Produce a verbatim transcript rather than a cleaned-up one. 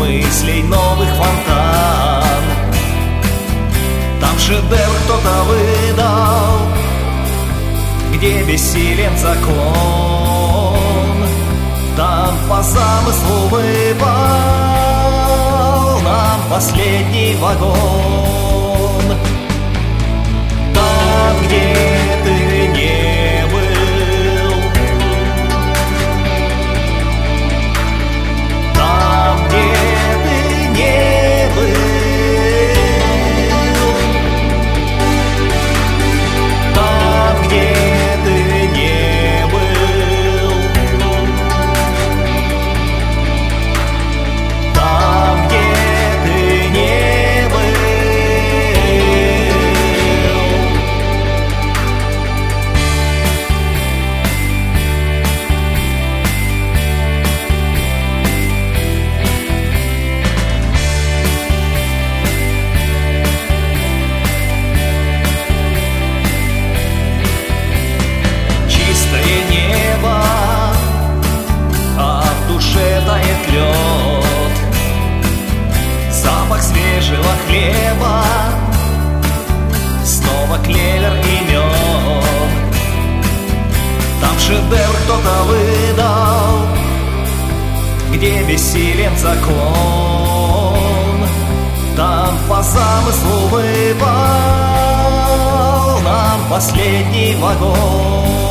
мыслей новых фонтан. Там шедевр кто-то выдал, где бессилен закон. Там по замыслу выпал нам последний вагон. Там, где ты не был, там, где ты не был, там, где ты не был, там, где ты не был. Чистое небо, а в душе тает лед. Запах свежего хлеба, снова клевер и мед. Там шедевр кто-то выдал, где бессилен закон. Там по замыслу выпал нам последний вагон.